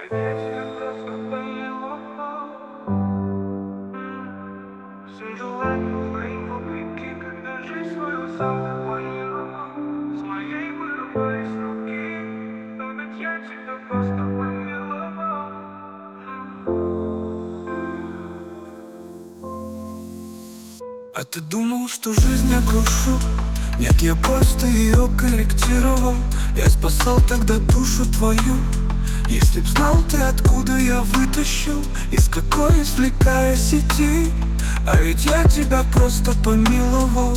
А ты думал, что жизнь я крушу? Нет, я просто ее корректировал. Я спасал тогда душу твою. Если б знал ты, откуда я вытащил, из какой извлекая сети. А ведь я тебя просто помиловал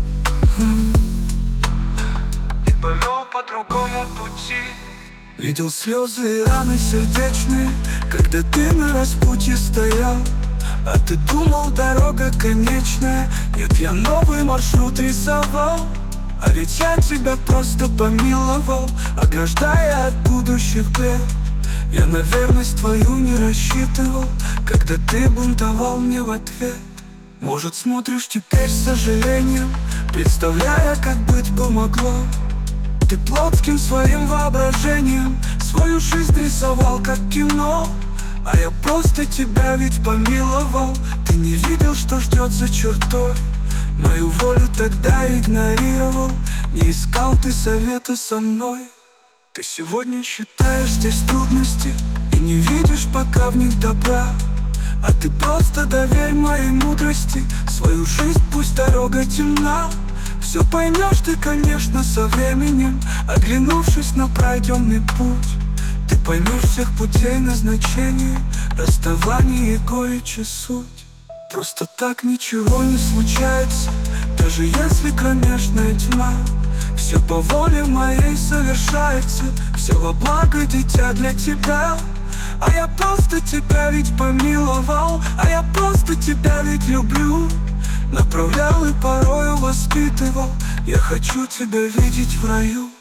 и повел по другому пути. Видел слезы и раны сердечные, когда ты на распутье стоял. А ты думал, дорога конечная. Нет, я новый маршрут рисовал. А ведь я тебя просто помиловал, ограждая от будущих бед. Я на верность твою не рассчитывал, когда ты бунтовал мне в ответ. Может, смотришь теперь с сожалением, представляя, как быть бы могло. Ты плотским своим воображением свою жизнь рисовал как кино. А я просто тебя ведь помиловал. Ты не видел, что ждет за чертой. Мою волю тогда игнорировал. Не искал ты совета со мной. Ты сегодня считаешь здесь трудности и не видишь пока в них добра. А ты просто доверь моей мудрости. Свою жизнь пусть дорога темна. Все поймешь ты, конечно, со временем, оглянувшись на пройденный путь. Ты поймешь всех путей назначения, расставание и горечь и суть. Просто так ничего не случается, даже если кромешная тьма. Все по воле моей совершается, все во благо, дитя, для тебя. А я просто тебя ведь помиловал, а я просто тебя ведь люблю. Направлял и порою воспитывал, я хочу тебя видеть в раю.